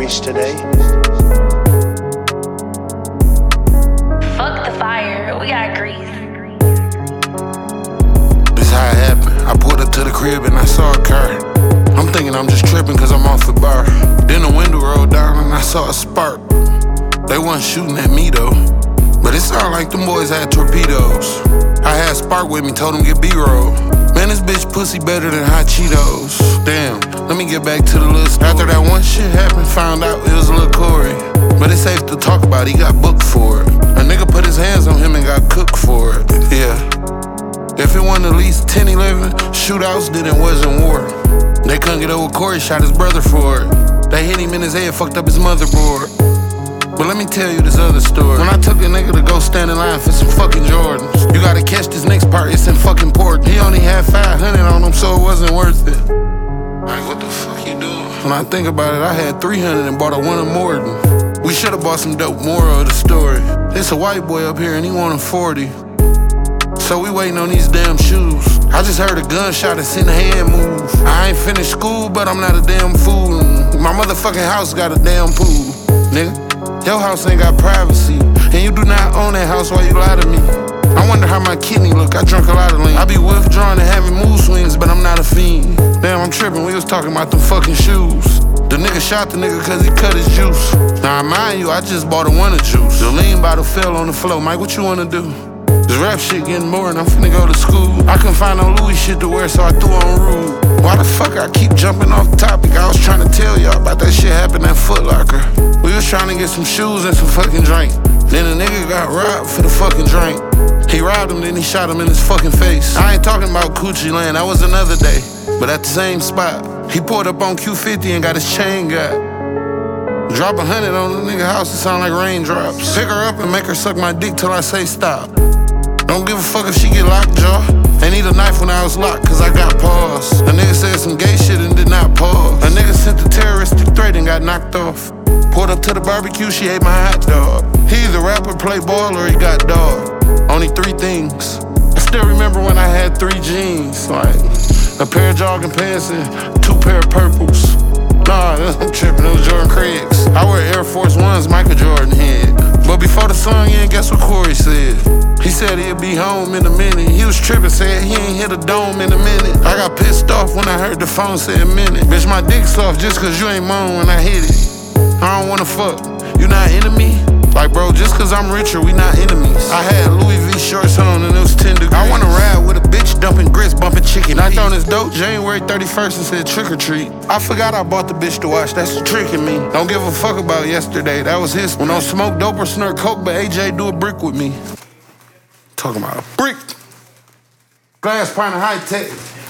grease today? Fuck the fire, we got grease. This how it happened. I pulled up to the crib and I saw a car. I'm thinking I'm just tripping cause I'm off the bar. Then the window rolled down and I saw a spark. They wasn't shooting at me though, but it sounded like them boys had torpedoes. I had Spark with me, told him get B-roll. Man, this bitch pussy better than hot Cheetos. Damn, let me get back to the list. After that one shit happened, found out it was Lil Corey. But it's safe to talk about, he got booked for it. A nigga put his hands on him and got cooked for it. Yeah. If it wasn't at least 10, 11 shootouts, then it wasn't war. They couldn't get over Corey, shot his brother for it. They hit him in his head, fucked up his motherboard. But let me tell you this other story. When I took a nigga to go stand in line for some fucking Jordans, you gotta catch this next part, it's in important. He only had 500 on him, so it wasn't worth it. Like, what the fuck you doing? When I think about it, I had 300 and bought a one of Morton. We should've bought some dope, moral of the story. It's a white boy up here and he want a 40. So we waiting on these damn shoes. I just heard a gunshot and seen a hand move. I ain't finished school, but I'm not a damn fool. My motherfucking house got a damn pool, nigga. Your house ain't got privacy, and you do not own that house while you lie to me. I wonder how my kidney look, I drunk a lot of lean. I be withdrawing and having mood swings, but I'm not a fiend. Damn, I'm tripping, we was talking about them fucking shoes. The nigga shot the nigga cause he cut his juice. Now mind you, I just bought a one of juice. The lean bottle fell on the floor. Mike, what you wanna do? This rap shit getting boring, I'm finna go to school. I couldn't find no Louis shit to wear, so I threw on Rude. Why the fuck I keep jumping off topic? I was trying to tell y'all about that shit happened at Foot Locker. We was trying to get some shoes and some fucking drink. Then a nigga got robbed for the fucking drink. He robbed him, then he shot him in his fucking face. I ain't talking about Coochie Land, that was another day. But at the same spot, he pulled up on Q50 and got his chain got. Drop 100 on the nigga house, it sound like raindrops. Pick her up and make her suck my dick till I say stop. Don't give a fuck if she get lockjaw. They need a knife when I was locked, cause I got paused. A nigga said some gay shit and did not pause. A nigga sent a terroristic threat and got knocked off. Pulled up to the barbecue, she ate my hot dog. He either rap or play ball or he got dog. Only 3 things. I still remember when I had 3 jeans. Like a pair of jogging pants and 2 pair of purples. Nah, I'm tripping, those Jordan Craigs. I wear Air Force Ones, Michael Jordan head. But before the song end, guess what Corey said? He said he'll be home in a minute. He was tripping, said he ain't hit a dome in a minute. I got pissed off when I heard the phone say a minute. Bitch, my dick soft just cause you ain't moan when I hit it. I don't wanna fuck, you not enemy? Like bro, just cause I'm richer, we not enemies. I had Louis V shorts on and it was 10 degrees. I wanna ride with a bitch dumping grits, bumping chicken. I on this dope January 31st and said trick or treat. I forgot I bought the bitch to watch, that's the trick in me. Don't give a fuck about yesterday, that was his. When don't smoke dope or snort coke, but AJ do a brick with me. Talking about a brick. Glass pint of high tech.